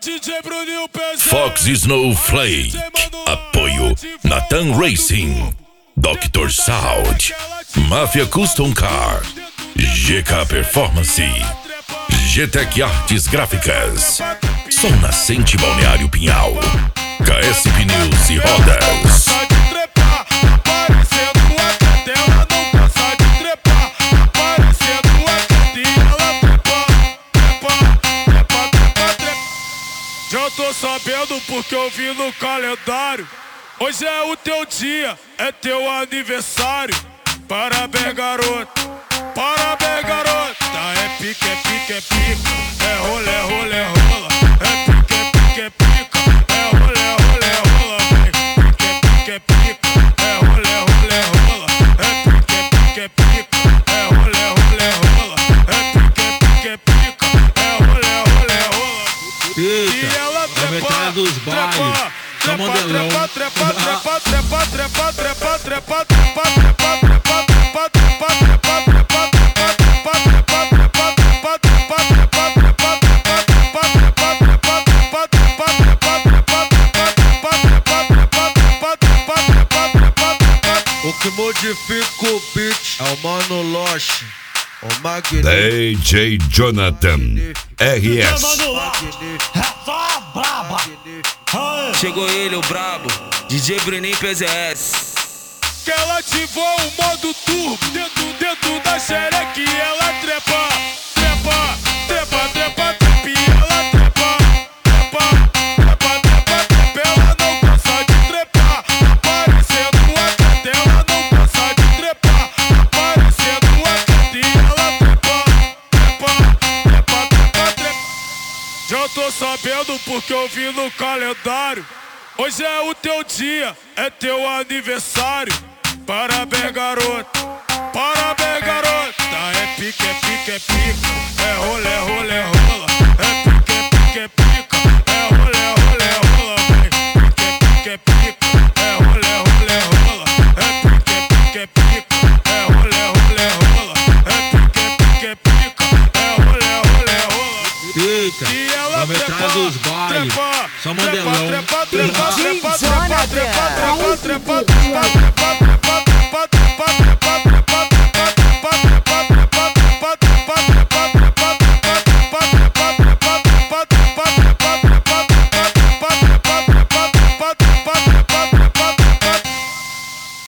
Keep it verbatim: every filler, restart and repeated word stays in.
Fox Snowflake. Apoio Nathan Racing, doutor Sound, Máfia Custom Car, G K Performance, G-Tech Artes Gráficas, Som Nascente Balneário Pinhal, K S Pneus e Rodas. Já tô sabendo porque eu vi no calendário. Hoje é o teu dia, é teu aniversário. Parabéns, garota, parabéns, garota. É pique, é pique, é pica. É rola, é rola, é rola. É pique, é pique, é pica. É rola, é rola, é rola. Pique, é pique, é pica. É rola, é rola, é rola. É pique, é pique, é pica. É rola, é rola, é rola. É pique, é pique, é pica. É rola, é rola, é rola. Eita, a metralha dos bailes, só modelão. Trepa, trepa, trepa, trepa, trepa, trepa, trepa, trepa, trepa, trepa, trepa, trepa, o que modifica o beat é o Mano Loche, o Magni, D J Jonathan R S. Chegou ele, o brabo, D J Bruninho P Z S. que ela ativou o modo turbo dentro, dentro da xereca e ela trepa, trepa, trepa, trepa, trepa e ela trepa, trepa, trepa, trepa, trepa, ela não cansa de trepar, parecendo um atleta, ela não cansa de trepar, parecendo um atleta e ela trepa, trepa, trepa, trepa, trepa. Já tô sabendo porque eu vi no calendário. Hoje é o teu dia, é teu aniversário. Parabéns, garota, parabéns, garota. É pique, é pique, é pica. É rola, é rola, é rola. É pique, é pique, é pica. É rola, é rola, é rola. Pique, é pique, é pica. É rola, é rola, é rola. É pique, é pique, é pica. É rola, é rola, é rola. É pique, é pique, é pica. É rola, é rola, é rola. Eita, E ela a metralha dos bailes, trepa, só modelão. trepa, trepa, trepa, trepa, trepa, trepa, trepa, trepa, trepa, trepa, trepa, trepa.